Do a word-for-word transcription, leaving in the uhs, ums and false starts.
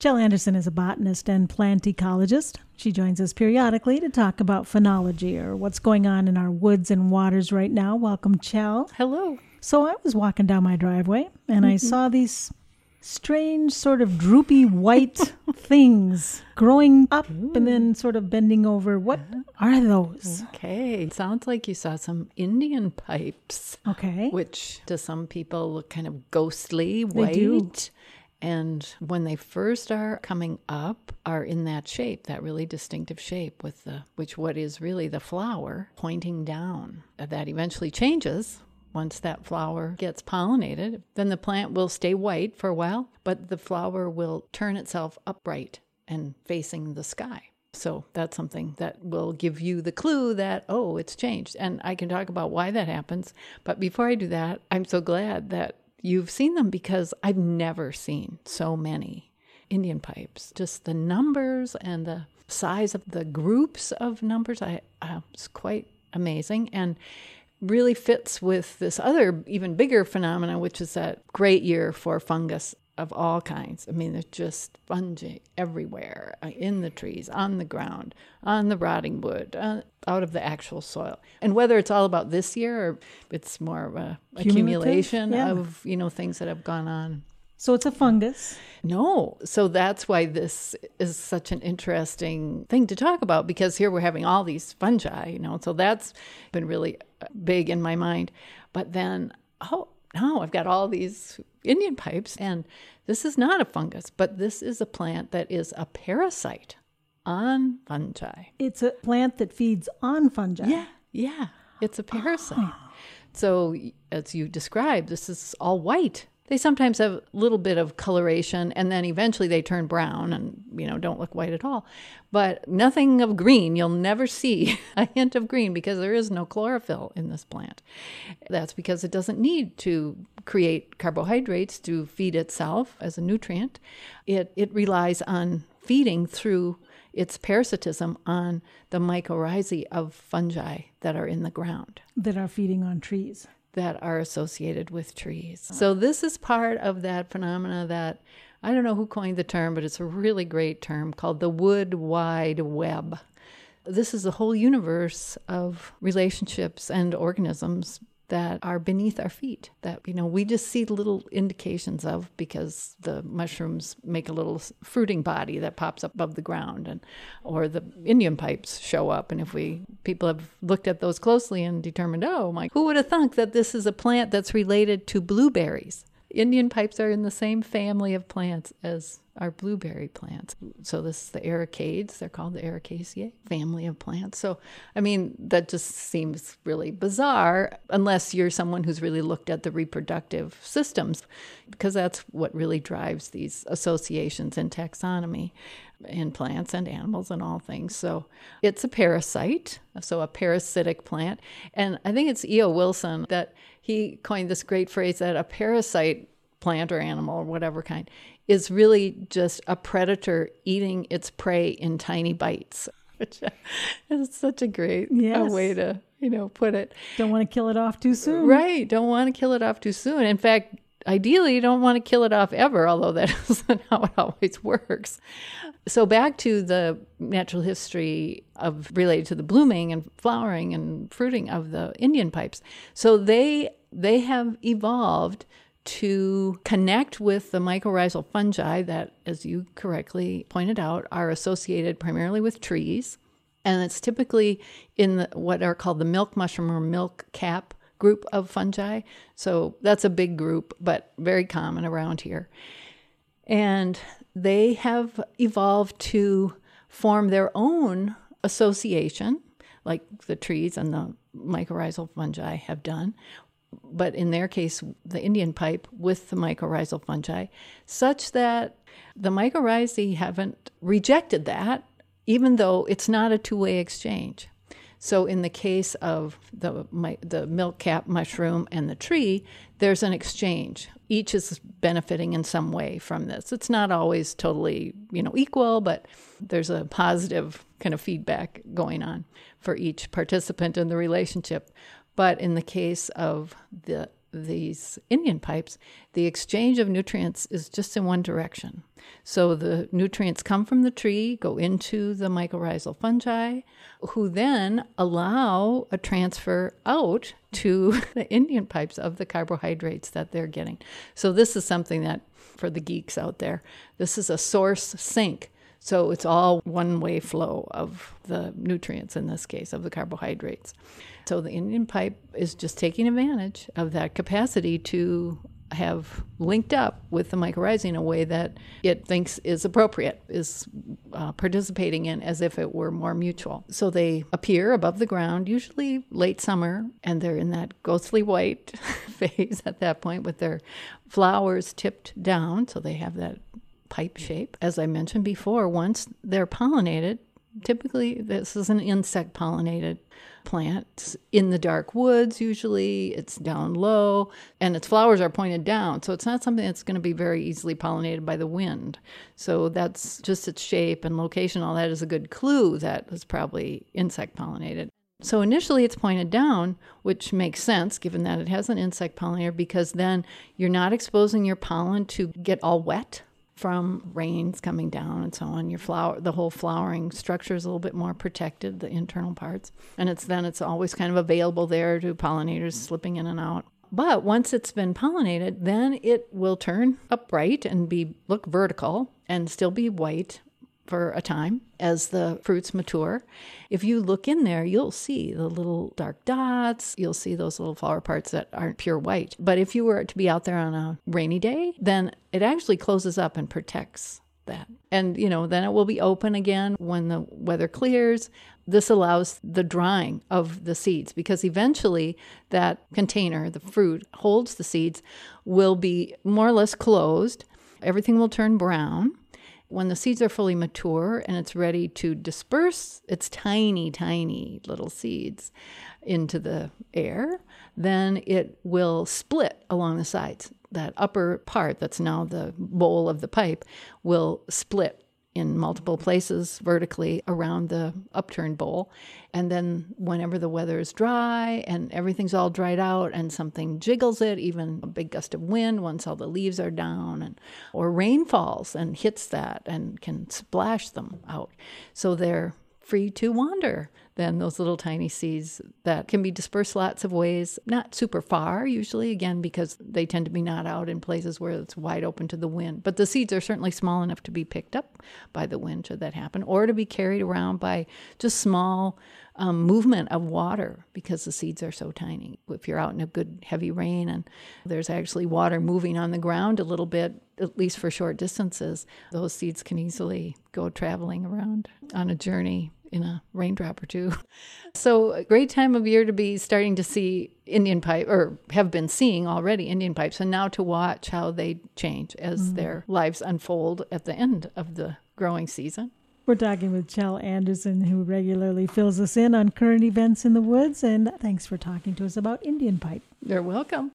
Jill Anderson is a botanist and plant ecologist. She joins us periodically to talk about phenology, or what's going on in our woods and waters right now. Welcome, Jill. Hello. So I was walking down my driveway, and mm-hmm. I saw these strange sort of droopy white things growing up Ooh. And then sort of bending over. What are those? Okay. It sounds like you saw some Indian pipes. Okay. Which to some people look kind of ghostly, they white. Do. And when they first are coming up, are in that shape, that really distinctive shape with the, which what is really the flower pointing down. That eventually changes. Once that flower gets pollinated, then the plant will stay white for a while, but the flower will turn itself upright and facing the sky. So that's something that will give you the clue that, oh, it's changed. And I can talk about why that happens. But before I do that, I'm so glad that you've seen them, because I've never seen so many Indian pipes. Just the numbers and the size of the groups of numbers, I, uh, it's quite amazing. And really fits with this other, even bigger phenomena, which is that great year for fungus of all kinds. I mean, there's just fungi everywhere, uh, in the trees, on the ground, on the rotting wood, uh, out of the actual soil. And whether it's all about this year or it's more of a accumulation yeah. of, you know, things that have gone on. So it's a fungus? No. So that's why this is such an interesting thing to talk about, because here we're having all these fungi, you know, so that's been really big in my mind. But then, oh, no, I've got all these Indian pipes, and this is not a fungus, but this is a plant that is a parasite on fungi. It's a plant that feeds on fungi? Yeah, yeah. It's a parasite. Oh. So as you described, this is all white. They sometimes have a little bit of coloration, and then eventually they turn brown and, you know, don't look white at all. But nothing of green. You'll never see a hint of green because there is no chlorophyll in this plant. That's because it doesn't need to create carbohydrates to feed itself as a nutrient. It, it relies on feeding through its parasitism on the mycorrhizae of fungi that are in the ground. That are feeding on trees. That are associated with trees. So this is part of that phenomena that, I don't know who coined the term, but it's a really great term called the wood wide web. This is the whole universe of relationships and organisms that are beneath our feet, that, you know, we just see little indications of because the mushrooms make a little fruiting body that pops up above the ground, and or the Indian pipes show up. And if we people have looked at those closely and determined, oh my, who would have thunk that this is a plant that's related to blueberries? Indian pipes are in the same family of plants as our blueberry plants. So this is the Ericades. They're called the Ericaceae family of plants. So, I mean, that just seems really bizarre unless you're someone who's really looked at the reproductive systems, because that's what really drives these associations in taxonomy in plants and animals and all things. So it's a parasite, so a parasitic plant. And I think it's E O. Wilson that he coined this great phrase that a parasite plant or animal or whatever kind is really just a predator eating its prey in tiny bites, which is such a great yes. uh, way to, you know, put it. Don't want to kill it off too soon. Right. Don't want to kill it off too soon. In fact, ideally, you don't want to kill it off ever, although that isn't how it always works. So back to the natural history of related to the blooming and flowering and fruiting of the Indian pipes. So they they have evolved to connect with the mycorrhizal fungi that, as you correctly pointed out, are associated primarily with trees. And it's typically in the, what are called the milk mushroom or milk cap group of fungi. So that's a big group, but very common around here. And they have evolved to form their own association, like the trees and the mycorrhizal fungi have done, but in their case, the Indian pipe with the mycorrhizal fungi, such that the mycorrhizae haven't rejected that, even though it's not a two-way exchange. So in the case of the my, the milk cap mushroom and the tree, there's an exchange. Each is benefiting in some way from this. It's not always totally, you know, equal, but there's a positive kind of feedback going on for each participant in the relationship. But in the case of the these Indian pipes, the exchange of nutrients is just in one direction. So the nutrients come from the tree, go into the mycorrhizal fungi, who then allow a transfer out to the Indian pipes of the carbohydrates that they're getting. So this is something that, for the geeks out there, this is a source sink. So it's all one-way flow of the nutrients, in this case, of the carbohydrates. So the Indian pipe is just taking advantage of that capacity to have linked up with the mycorrhizae in a way that it thinks is appropriate, is uh, participating in as if it were more mutual. So they appear above the ground, usually late summer, and they're in that ghostly white phase at that point with their flowers tipped down, so they have that pipe shape. As I mentioned before, once they're pollinated, typically this is an insect pollinated plant. It's in the dark woods, usually it's down low, and its flowers are pointed down. So it's not something that's going to be very easily pollinated by the wind. So that's just its shape and location. All that is a good clue that it's probably insect pollinated. So initially it's pointed down, which makes sense given that it has an insect pollinator, because then you're not exposing your pollen to get all wet from rains coming down and so on. Your flower, the whole flowering structure is a little bit more protected, the internal parts. And it's then it's always kind of available there to pollinators slipping in and out. But once it's been pollinated, then it will turn upright and be look vertical and still be white for a time as the fruits mature. If you look in there, you'll see the little dark dots. You'll see those little flower parts that aren't pure white. But if you were to be out there on a rainy day, then it actually closes up and protects that. And, you know, then it will be open again when the weather clears. This allows the drying of the seeds, because eventually that container, the fruit, holds the seeds, will be more or less closed. Everything will turn brown. When the seeds are fully mature and it's ready to disperse its tiny, tiny little seeds into the air, then it will split along the sides. That upper part that's now the bowl of the pipe will split in multiple places vertically around the upturned bowl. And then whenever the weather is dry and everything's all dried out and something jiggles it, even a big gust of wind once all the leaves are down, and or rain falls and hits that and can splash them out. So they're free to wander. Then those little tiny seeds that can be dispersed lots of ways, not super far usually, again, because they tend to be not out in places where it's wide open to the wind. But the seeds are certainly small enough to be picked up by the wind should that happen, or to be carried around by just small um, movement of water, because the seeds are so tiny. If you're out in a good heavy rain and there's actually water moving on the ground a little bit, at least for short distances, those seeds can easily go traveling around on a journey in a raindrop or two. So a great time of year to be starting to see Indian pipe, or have been seeing already Indian pipes, and now to watch how they change as mm-hmm. their lives unfold at the end of the growing season. We're talking with Chell Anderson, who regularly fills us in on current events in the woods, and thanks for talking to us about Indian pipe. You're welcome.